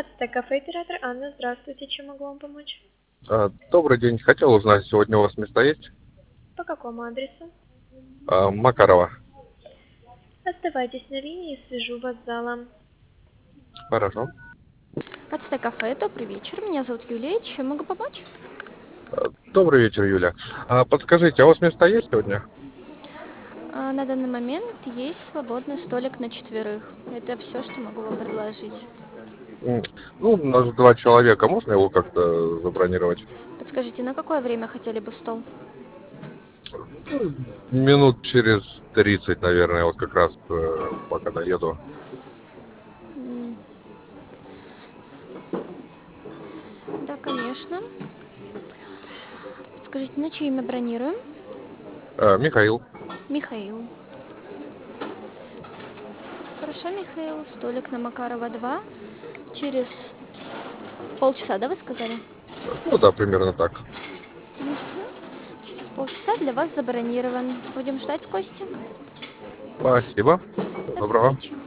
Ацтек-кафе, оператор Анна, здравствуйте, чем могу вам помочь? Добрый день. Хотел узнать, сегодня у вас места есть? По какому адресу? Макарова. Оставайтесь на линии, свяжу вас с залом. Хорошо. Ацтек-кафе, добрый вечер. Меня зовут Юлия. Чем могу помочь? Добрый вечер, Юля. Подскажите, а у вас места есть сегодня? На данный момент есть свободный столик на 4. Это все, что могу вам предложить. Ну, у нас 2 человека. Можно его как-то забронировать? Подскажите, на какое время хотели бы стол? Минут через 30, наверное, вот как раз пока доеду. Да, конечно. Подскажите, на чье имя бронируем? Михаил. Михаил. Хорошо, Михаил. Столик на Макарова 2. Через полчаса, да, вы сказали? Ну да, примерно так. Через полчаса для вас забронирован. Будем ждать в гости. Спасибо. Всего До доброго. встречи.